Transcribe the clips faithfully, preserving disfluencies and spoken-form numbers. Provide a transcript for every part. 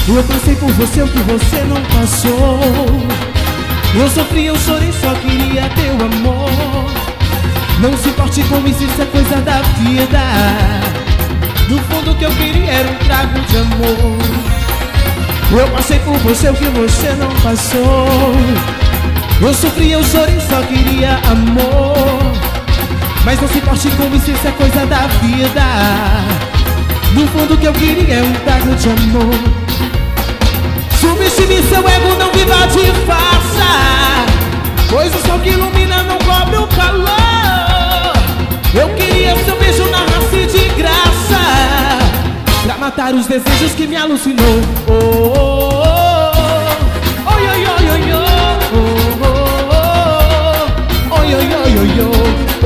Eu passei por você o que você não passou. Eu sofri, eu chorei, só queria teu amor. Não se importe com isso, isso é coisa da vida. No fundo o que eu queria era um trago de amor. Eu passei por você o que você não passou. Eu sofri, eu chorei, só queria amor. Mas não se importe com isso, isso é coisa da vida. No fundo o que eu queria é um trago de amor. Subestime seu ego, não viva de farsa, pois o sol que ilumina não cobre o calor. Eu queria seu beijo na raça de graça, pra matar os desejos que me alucinou. Oh, oh, oh, oh, oi, oi, oi, oi, oh, oh, oh, oi, oi, oi, oi, oh, oh,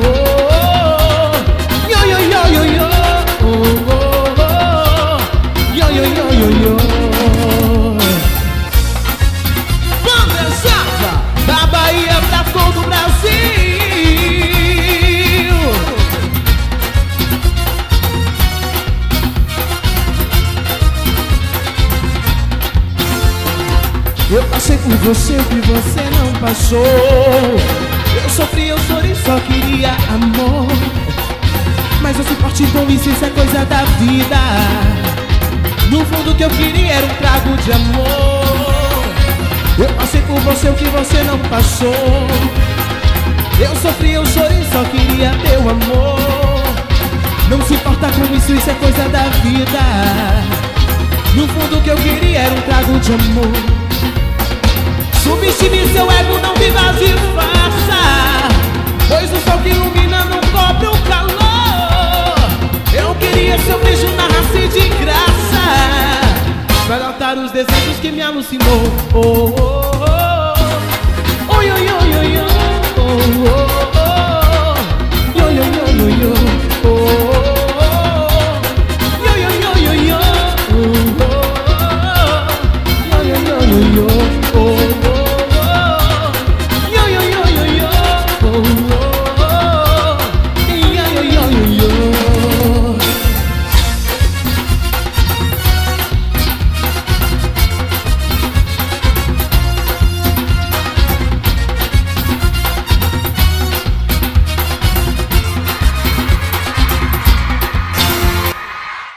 oi, oi, oi, oi, oi, oh, oh, oi, oi, oi, oi, oi. Da Bahia pra todo o Brasil. Eu passei por você o que você não passou. Eu sofri, eu chorei, só queria amor. Mas eu se parti com isso, isso é coisa da vida. No fundo o que eu queria era um trago de amor. Eu passei por você o que você não passou. Eu sofri, eu chorei, só queria teu amor. Não se importa com isso, isso é coisa da vida. No fundo o que eu queria era um trago de amor. Subestime seu ego, não viva de farsa, pois o sol que ilumina não cobre o calor. Eu queria seu beijo na raça de graça, pra matar os desejos que me alucinou. Oh, oh, oh.